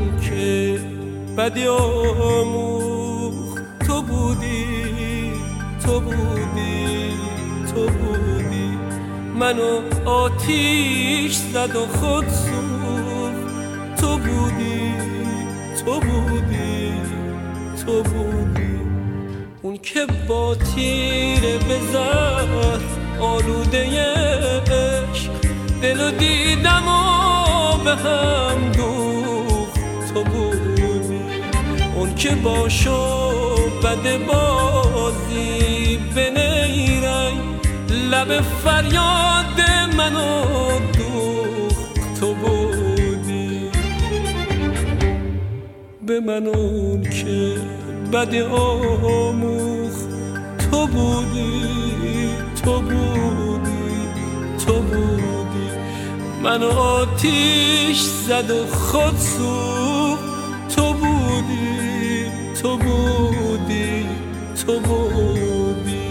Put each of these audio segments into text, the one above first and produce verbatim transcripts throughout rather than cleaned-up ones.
که بدی آموخت تو بودی، تو بودی، تو بودی. منو آتیش زد و خود سوخت تو بودی، تو بودی، تو بودی. اون که با تیره به زهر آلوده عشق دلو دیدم و به هم دوخت تو بودی. اون که با شعبده بازی به نیرنگ لب فریاد منو دوخت تو بودی. به من اون که بدی آموخت تو بودی، تو بودی، تو بودی. من آتیش زد و خود سوخت تو بودی، تو بودی، تو بودی.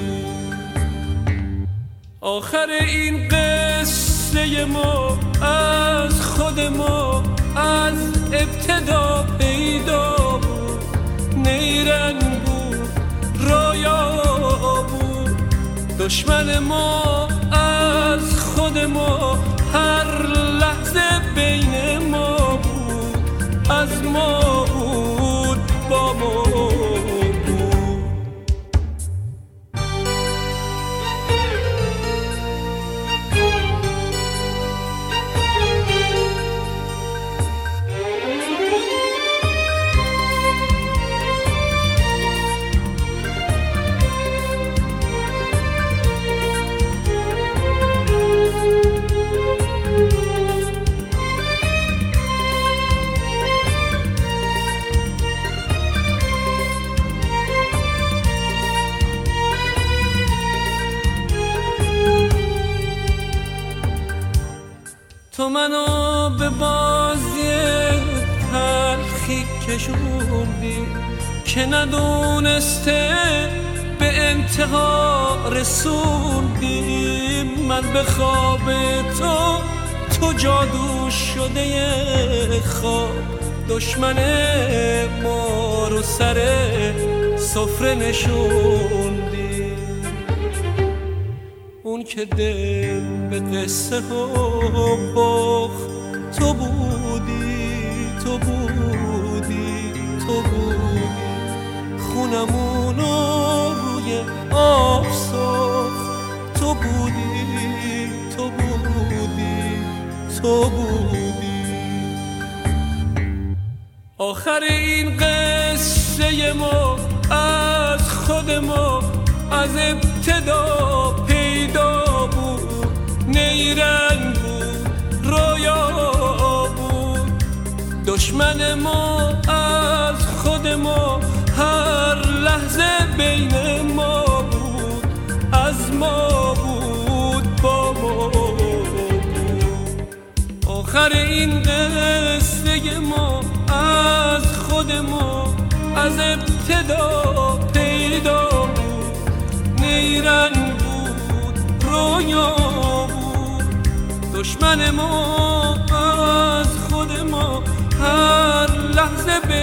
آخر این قصه ما از خود ما از ابتدا پیدا بود. نیرنگ بود، رویا بود. دشمن ما از خود ما هر لحظه بین ما بود. از ما بود، با ما بود. تو منو به بازی تلخی کشوندی که ندونسته به انتها رسوندی. من به خواب تو تو جادو شده خواب. دشمن ما رو سر سفره نشوندی. اون که دل به قصه ها باخت تو بودی، تو بودی، تو بودی. خونمونو روی آب ساخت تو بودی، تو بودی، تو بودی. آخر این قصه ما از خود ما از ابتدا پیدا بود. نیرنگ بود، رویا بود. دشمن ما از خود ما هر لحظه بین ما بود. از ما بود، با ما بود. آخر این قصه ما از خود ما از ابتدا پیدا بود. نیرنگ بود، رویا بود. دشمن ما از خود ما هر لحظه